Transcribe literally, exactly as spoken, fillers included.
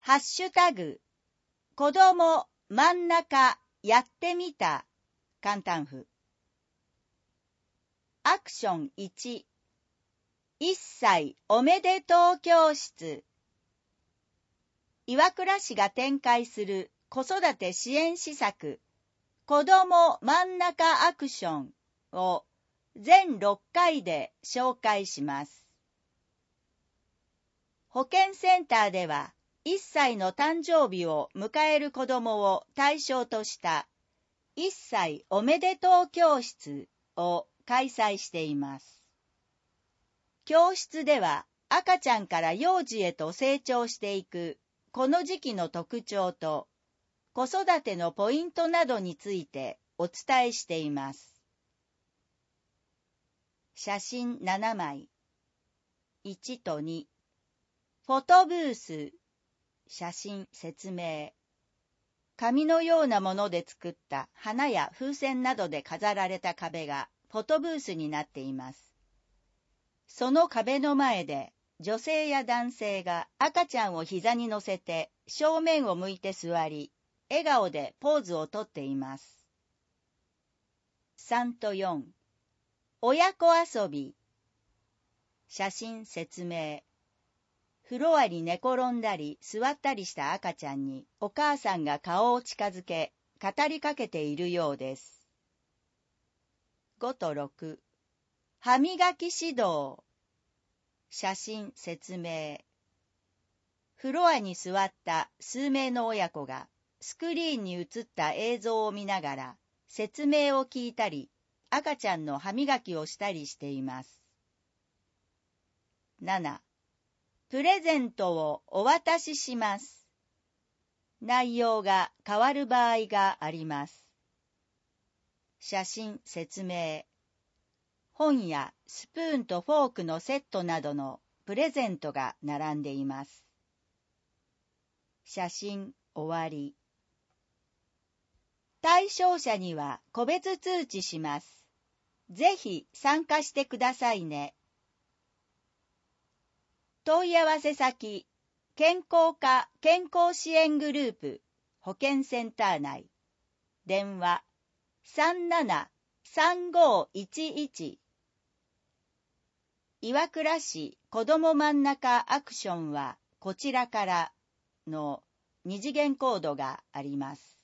ハッシュタグ、子供真ん中やってみた簡単譜。アクションいち、いっさいおめでとう教室。岩倉市が展開する子育て支援施策、子供真ん中アクションを全ろっかいで紹介します。保健センターではいっさいの誕生日を迎える子どもを対象としたいっさいおめでとう教室を開催しています。教室では赤ちゃんから幼児へと成長していくこの時期の特徴と子育てのポイントなどについてお伝えしています。写真ななまい。いちとに。フォトブース。写真説明。紙のようなもので作った花や風船などで飾られた壁がフォトブースになっています。その壁の前で女性や男性が赤ちゃんを膝に乗せて正面を向いて座り、笑顔でポーズをとっています。さんとよん。親子遊び。写真説明。フロアに寝転んだり座ったりした赤ちゃんにお母さんが顔を近づけ語りかけているようです。ごとろく。歯磨き指導。写真説明。フロアに座った数名の親子がスクリーンに映った映像を見ながら説明を聞いたり赤ちゃんの歯磨きをしたりしています。なな. プレゼントをお渡しします。内容が変わる場合があります。写真説明。本やスプーンとフォークのセットなどのプレゼントが並んでいます。写真終わり。対象者には個別通知します。ぜひ参加してくださいね。問い合わせ先、健康課健康支援グループ保健センター内。電話 さんななさんごいちいち。岩倉市子ども真ん中アクションはこちらからの二次元コードがあります。